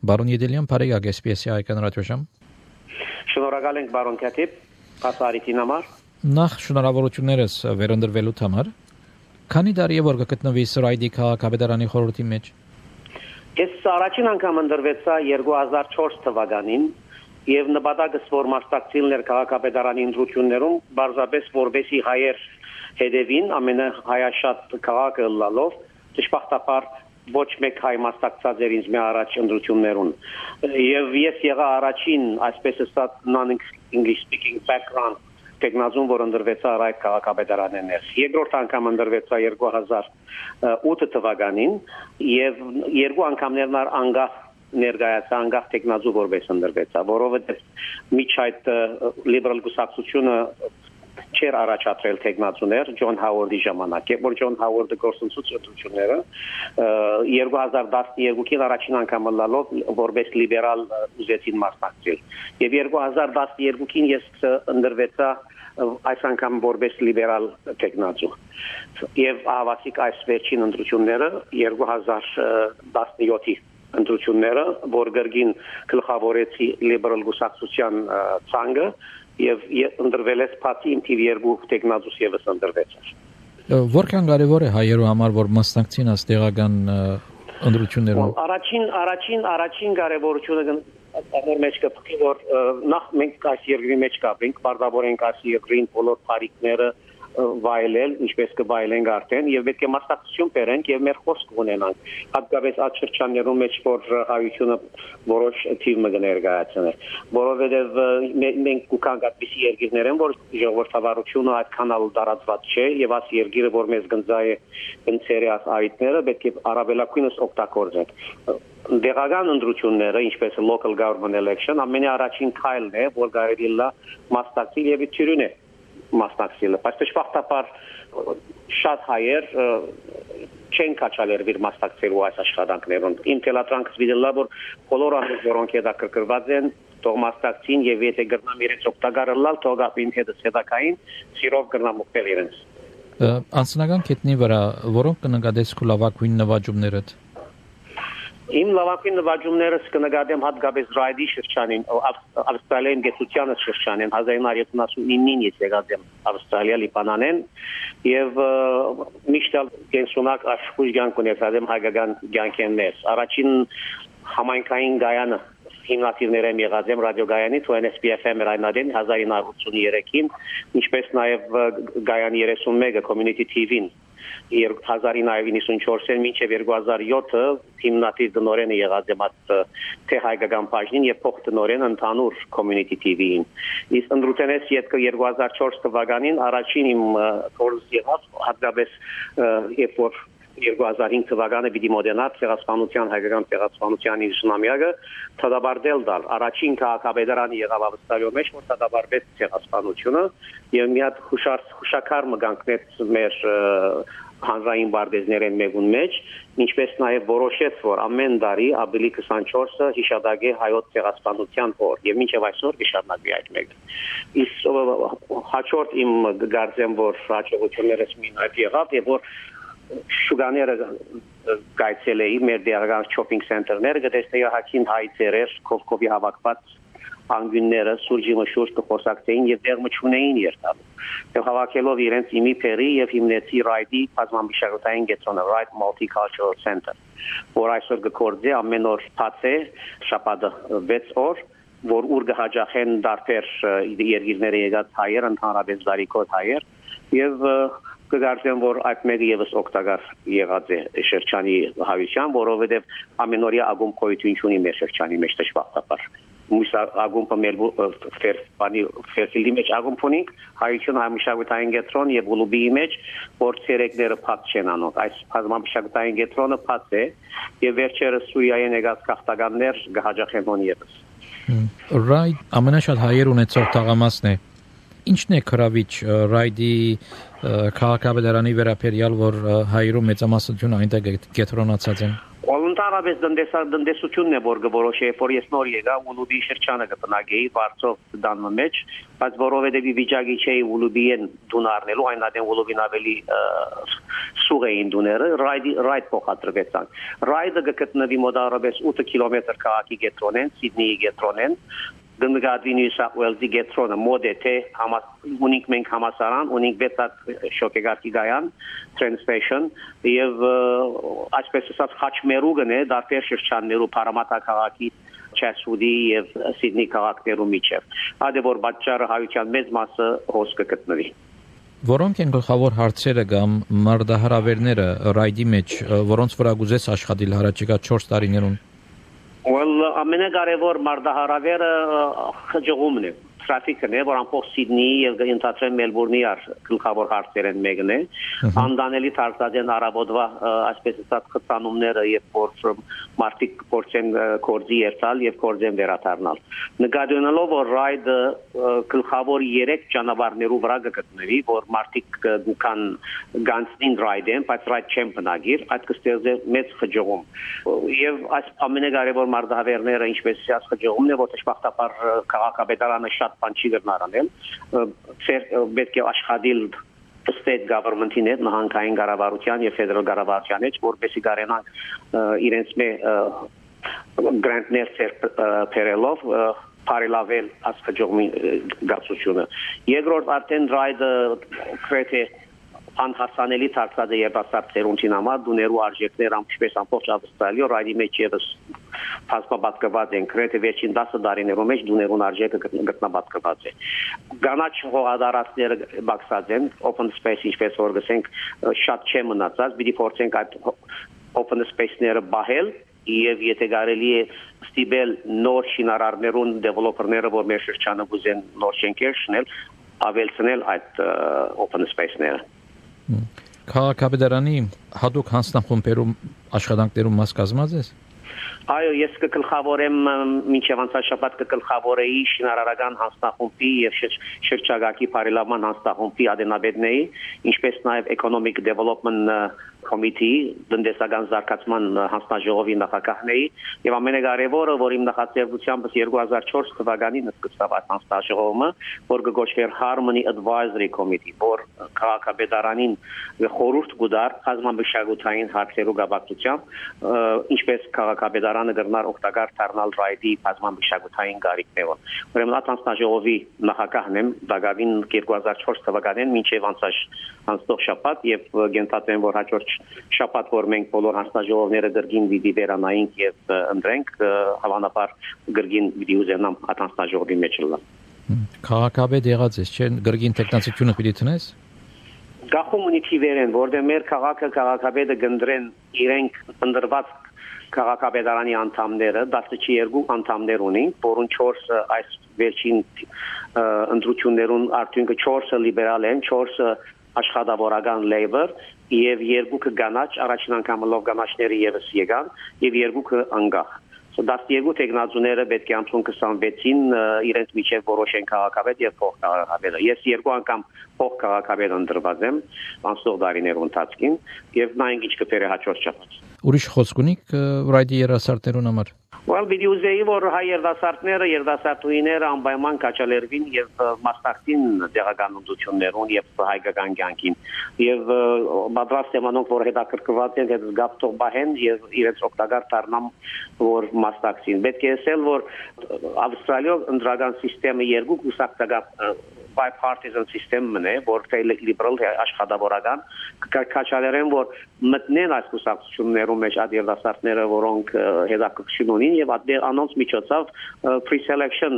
Բարոն Եդելյան, բարեկարգ SPS-ի հայկական ռադիոժամ։ Շնորհակալ ենք բարոն Քաթիփ, հասարիտին համար։ Նախ շնորհավորություններս վերընտրվելու համար։ Քանի տարի է որ գտնվի Սրայդի քաղաքապետարանի խորհրդի մեջ։ Ես առաջին անգամ ընտրվեցա 2004 թվականին եւ նպատակս որ մասնակցելն էր քաղաքապետարանի ընտրություններում, բարձրապես որբեսի հայեր հետևին ամենահայաշատ քաղաքը լալով, դժբախտաբար ոչ մեկ հայ մասնակցած էր ինձ մի առաջ ընտրություններուն եւ ես եղա առաջին այսպես ասած non-English speaking background տեխնազուն որ ընտրվեցա այդ քաղաքապետարանին էր երկրորդ անգամ ընտրվեցա 2008 թվականին եւ երկու անգամներն անգախ ներկայացա անգախ տեխնազու որպես ընտրվեցա որովհետեւ միջ այդ լիբերալ գուսակցությունը չեր առաջադրել տեխնացուներ Ջոն Հավարդի ժամանակ, որ Ջոն Հավարդը գործընծուց ընտրությունները 2012-ին առաջին անգամ լալով որպես լիբերալ ուզեցին մասնակցել։ Եվ 2012-ին ես ընտրվեցա այս անգամ որպես լիբերալ տեխնացու։ Եվ ավասիկ այս վերջին ընտրությունները 2017-ի ընտրությունները, որ գրգին գլխավորեցի լիբերալ գուսակցության ցանկը եւ ընտրվել ես փաթի իմ թիվ երկու տեխնազուս եւս ընտրվեց։ Որքան կարևոր է հայերու համար որ մասնակցին աստեղական ընտրություններում։ Առաջին կարևորությունը ամոր մեջ կփքի որ նախ մենք այս երկրի մեջ կապենք, բարդավորենք այս երկրին բոլոր բարիկները վայելել, ինչպես կվայելենք արդեն եւ պետք է մասնակցություն բերենք եւ մեր խոսք ունենանք։ Հատկապես այդ շրջաններում մեջ որ հայությունը որոշ թիվ մը ներկայացնել, որովհետեւ մենք կուքանք այդպիսի երկիրներ են, որ ժողովրդավարությունը այդքան տարածված չէ եւ այս երկիրը որ մեզ գնձայ է ընցերի այդները պետք է առավելագույնս օգտագործենք։ Դեղական ընտրությունները, ինչպես local government election, ամենաառաջին քայլն է, որ կարելի է մասնակցել եւ թյուրին է մասնակցել։ Բայց դժբախտաբար շատ հայեր չեն կաչալեր վիր մասնակցելու այս աշխատանքներուն։ Իմ թելատրանքս վիդելա որ բոլոր անձինք որոնք հետաքրքրված են թող մասնակցին եւ եթե գրնամ իրենց օգտակարել թող ապին հետակային սիրով գրնամ օգնել իրենց։ Անձնական կետնի վրա որոնք կնկատես քո լավագույն նվաճումներդ։ Իմ լավագույն նվաճումներս կնկատեմ հատկապես Ռայդի շրջանին, Ավստրալիան գեցությանը շրջանին 1979-ին ես եկած եմ Ավստրալիա Լիբանանեն եւ միշտ կենսունակ աշխույժ կյանք ունեցած եմ հայկական կյանքերից։ Առաջին համայնքային գայանը հիմնադիրներ եմ եղած եմ ռադիոգայանի TNSP-FM ռայնադեն 1983-ին, ինչպես նաեւ գայանի 31-ը Community TV-ին 1994-ին մինչև 2007-ը հիմնադիր տնօրենը եղած եմ թե հայկական բաժնին եւ փոխտնօրեն ընդհանուր Community TV-ին։ Իսկ ընդրութենես յետքը 2004 թվականին առաջին իմ կորս եղավ հատկապես երբ որ 2005 թվականը պիտի մոդենա ցեղասպանության հայկական ցեղասպանության իշխանամյակը թադաբարդել դալ առաջին քաղաքապետարանի եղավ Ավստրալիայում մեջ որ թադաբարվեց ցեղասպանությունը եւ մի հատ հուշակար մգանքնեց մեր հանրային բարդեզներեն մեկուն մեջ ինչպես նաեւ որոշեց որ ամեն տարի ապրիլի 24-ը հիշադակե հայոց ցեղասպանության օր եւ մինչեւ այսօր կշարունակվի այդ մեկը իսկ հաջորդ իմ գարձեմ որ հաջողություններս մին այդ եղավ եւ որ շուգաները գայցել էի մեր դերական shopping center-ները գտեցի հակին հայցերեր կովկովի հավաքված անգյունները սուրճի մշուշ կխոսակցեին եւ դերմը չունեին երթալու եւ հավաքելով իրենց իմի փերի եւ հիմնեցի Ռայդի բազմամշակութային գետրոնը Ride Multicultural Center որ այսօր գործի ամեն օր բացե շաբաթը 6 օր որ ուր կհաջախեն դարբեր երկիրները եկած հայեր ընդհանրապես զարիկոտ հայեր եւ կգարձեմ որ այդ մեկը եւս օգտակար եղած է շրջանի հայության որովհետեւ ամենօրյա ագում կոյություն ունի մեր շրջանի մեջ դժբախտաբար մուսա ագումը մեր ֆերտիլի մեջ ագում ունենք հայություն համիշավիտային գետրոն եւ ուլուբի մեջ որ ցերեկները փակ չեն անում այս բազմամշակութային գետրոնը փակ է եւ վերջերս Սուրիայեն եկած քաղաքականներ գահաջախեն ոնի եւս Right ամենաշատ հայեր ունեցող թաղամասն է Ինչն է քրավիչ Ռայդի քաղաքապետարանի վերաբերյալ որ հայերու մեծամասնությունը այնտեղ գետրոնացած են Ոլոնտարապես դնդեսությունն է որ գորոշե որ ես նոր եկա ուլուբի շրջանը կտնագեի բարձով դանմը մեջ բայց որովհետև վիճակի չէի ուլուբիեն դունարնելու այն adեն ուլուբին ավելի սուղ էին դուները ռայդ փոխադրվեցան ռայդը գտնվի մոտավորապես 8 կիլոմետր քաղաքի կենտրոնեն Սիդնեի կենտրոնեն Գնդգադի Նյու Սաութ Ուելզի գետրոնը մոդեթե ունենք մենք համասարան ունենք 6 շոկեգարտի գայան train station եւ այսպես ասած խաչմերուգն է դարբեր շրջաններու Փարամատա քաղաքի Չեսուդի եւ Սիդնի քաղաքներու միջև այդը որ պատճառը հայության մեծ մասը հոս կգտնվի Որոնք են գլխավոր հարցերը կամ մարդահրավերները ռայդի մեջ որոնց վրա գուզես աշխատել հարաճիգա 4 տարիներուն Well, ամենակարևոր մարդահրավերը խճուղումն է, թրաֆիկն է, որ ամբողջ Սիդնեի եւ ընդհանրեն Մելբուրնի գլխավոր հարցեր են մեկն է, անդանելի դարձած արաբոդվա այսպես ասած խցանումները եւ որ մարդիկ փորձեն կորձի երթալ եւ կորձեն վերադառնալ։ Նկատի ունելով որ ռայդը գլխավոր 3 ճանապարհներու վրա գտնվի, որ մարդիկ կան գանցնին ռայդեն, բայց ռայդ չեն բնագիր, այդ կստեղծի մեծ խճուղում։ Եվ այս ամենակարևոր մարդահավերները ինչպես ասած խճուղումն է, որ դժբախտաբար քաղաքապետարանը շատ բան չի գտնարանել, պետք է աշխատել state government-ին հետ նահանգային կառավարության եւ federal կառավարության հետ, որպեսզի կարենան իրենց grant-ներ փերելով բարելավել ասխջողմի գացությունը։ Երկրորդ արդեն ռայդը քրեթե անհասանելի դարձած է երբասարդ ծերունտին համար դուներու արժեքներ ամբողջ ամբողջ Ավստրալիա ռայդի մեջ եւս փաստաբացված են քրեթե վերջին 10 տարիներու մեջ դուներուն արժեքը գտնաբացված է Գանաչ հողադարածները բացած են open space ինչպես որ գսենք շատ չէ մնացած պիտի փորձենք այդ open space-ները բահել եւ եթե կարելի է ստիպել նոր շինարարներուն դեվելոպերները որ մեր շրջանը գուզեն նոր շենքեր շնել ավելցնել այդ open space-ները Քաղաքապետարանի հատուկ հանձնախումբերում աշխատանքներում մաս կազմած ես Այո, ես կգլխավորեմ մինչև անցաշաբաթ կգլխավորեի շինարարական հանձնախումբի եւ շրջագայքի բարելավման հանձնախումբի ադենաբեդնեի, ինչպես նաեւ Economic Development Committee տնտեսական զարգացման հանձնաժողովի նախագահնեի եւ ամենակարևորը, որ իմ նախաձեռնությամբ 2004 թվականին սկսավ այդ հանձնաժողովը, որ կգոչվեր Harmony Advisory Committee, որ քաղաքապետարանին խորհուրդ կդար բազմամշակութային հարցերու կապակցությամբ, ինչպես քաղաքապետարանը կգնար օգտակար դառնալ ռայդի բազմամշակութային գարիկներով։ Ուրեմն այդ հանձնաժողովի նախագահն եմ Դագավին 2004 թվականին մինչև անցող շաբաթ եւ գենտատեն որ հաջորդ շաբաթ որ մենք բոլոր հանձնաժողովները գրգին վիդի վերանայինք եւ ընտրենք հավանաբար գրգին վիդի ուզենամ այդ հանձնաժողովի մեջ լա Քաղաքապետ եղած ես չէ գրգին տեխնացիությունը պիտի տնես Գախում ունի թիվերեն որտեղ մեր քաղաքապետը գնդրեն իրենք ընդրված քաղաքապետարանի անդամները 12 անդամներ ունին որոնց 4 այս վերջին ընտրություններուն արդյունքը 4-ը լիբերալ են 4-ը աշխատավորական labor եւ երկուքը գանաչ առաջին անգամ լով գանաչները եւս եկան եւ երկուքը անգախ 12 տեխնազուները պետք է ամսուն 26-ին իրենց միջև որոշեն քաղաքապետ եւ փոխքաղաքապետ ես երկու անգամ փոխքաղաքապետ ընտրված եմ անցող տարիներու ընթացքին եւ նայենք ինչ կբերի հաջորդ շաբաթ Ուրիշ խոսք ունիք ռայդի երասարտերուն համար Well, վիդեոզեի որ հայ երդասարտները, երդասարտուհիները անպայման կաչալերվին եւ մասնակցին դեղականություններուն եւ հայկական կյանքին եւ պատրաստ եմ անոնք որ հետաքրքրված են այդ զգացող բահեն եւ իրենց օգտակար դառնամ որ մասնակցին պետք է ասել որ Ավստրալիա ընդրական համակարգը երկու կուսակցական bipartisan system-ն է, որ liberal աշխատավորական կաչալերեն որ մտնեն այս կուսակցություններում մեջ այդ երդասարտները որոնք հետաքրքրություն ունին եւ անոնց միջոցով pre-selection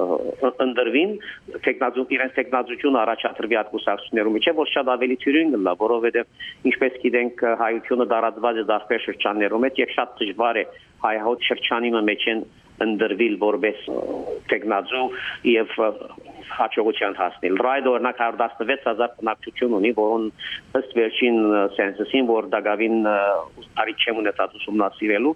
ընդրվին իրենց տեխնազություն առաջադրվի այդ կուսակցություններում միջև որ շատ ավելի թյուրին գլա որովհետեւ ինչպես գիտենք հայությունը դարածված է դարբեր շրջաններում եւ շատ դժվար է հայհոտ շրջանի մեջ ընդրվել որպես տեխնազու եւ հաջողության հասնել։ Ռայդը օրինակ 116,000 բնակչություն ունի, որոնց ըստ վերջին սենսուսին, որ Դագավին արի չեմ ունեցած ուսումնասիրելու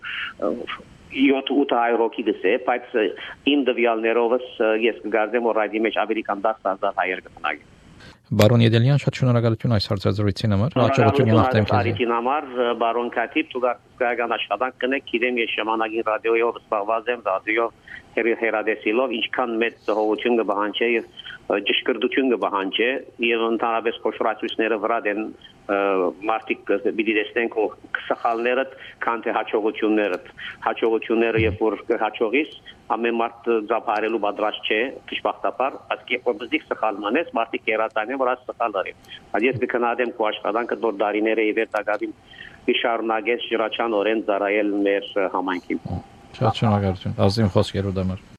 7-8 հոգի դե, բայց իմ դվյալներովս ես կգարձեմ որ ռայդի մեջ ավելի քան 10,000 հայեր կտնագեն։ Բարոն Եդելյան, շատ շնորհակալություն այս հարցազրույցին համար։ Հաջողություն եղնեմ քեզ։ Արիթին համար բարոն Կատիպ ցուցակական աշխատանք կնեք, գիտեմ ես ժամանակին ռադիոյով զբաղված եմ, ռադիո հերադեսիլով ինչքան մեծ հողություն կբահանջի եւ ճշգրտություն կբահանջի եւ ընդհանրապես խոշորացույցները վրա դեն մարտիկ պիտի տեսնենք սխալները, քան թե հաջողությունները երբ որ հաջողիս ամեն մարդ ծափարելու պատրաստ չէ դժբախտաբար ասկի օբզիկ սխալմանես մարտիկ երատանե վրա սխալ արի այս կքնադեմ քո աշխատանքը դոր դարիները ի վեր տակավին շարունակես ջրաչան օրեն ծառայել մեր համայնքին Շատ շնորհակալություն ազիմ խոսքերով դամար